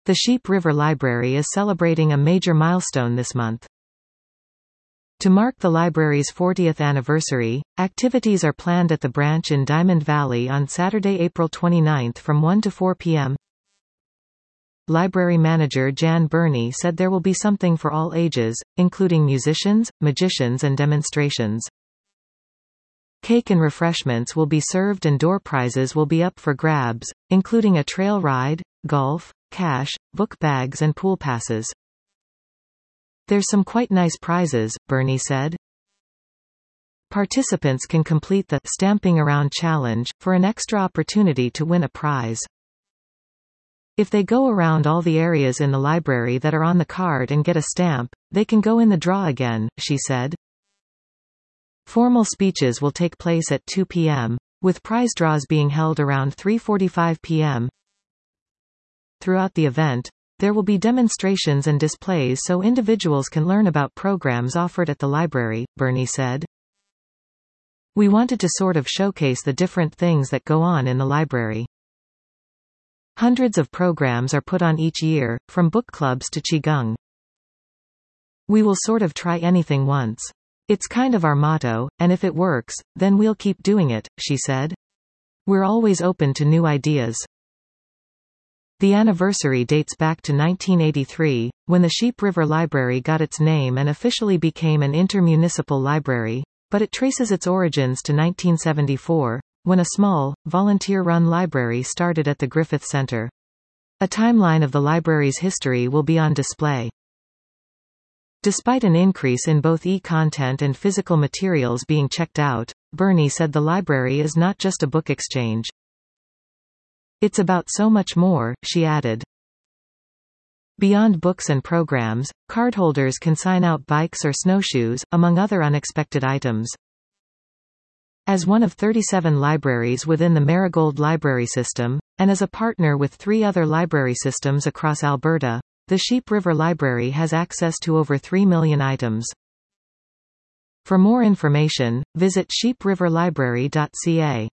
The Sheep River Library is celebrating a major milestone this month. To mark the library's 40th anniversary, activities are planned at the branch in Diamond Valley on Saturday, April 29 from 1 to 4 p.m. Library manager Jan Burney said there will be something for all ages, including musicians, magicians and demonstrations. Cake and refreshments will be served and door prizes will be up for grabs, including a trail ride, golf, cash, book bags and pool passes. There's some quite nice prizes, Burney said. Participants can complete the Stamping Around Challenge, for an extra opportunity to win a prize. If they go around all the areas in the library that are on the card and get a stamp, they can go in the draw again, she said. Formal speeches will take place at 2 p.m., with prize draws being held around 3:45 p.m. Throughout the event, there will be demonstrations and displays so individuals can learn about programs offered at the library, Burney said. We wanted to sort of showcase the different things that go on in the library. Hundreds of programs are put on each year, from book clubs to Qigong. We will sort of try anything once. It's kind of our motto, and if it works, then we'll keep doing it, she said. We're always open to new ideas. The anniversary dates back to 1983, when the Sheep River Library got its name and officially became an intermunicipal library, but it traces its origins to 1974, when a small, volunteer-run library started at the Griffith Center. A timeline of the library's history will be on display. Despite an increase in both e-content and physical materials being checked out, Burney said the library is not just a book exchange. It's about so much more, she added. Beyond books and programs, cardholders can sign out bikes or snowshoes, among other unexpected items. As one of 37 libraries within the Marigold Library System, and as a partner with 3 other library systems across Alberta, the Sheep River Library has access to over 3 million items. For more information, visit sheepriverlibrary.ca.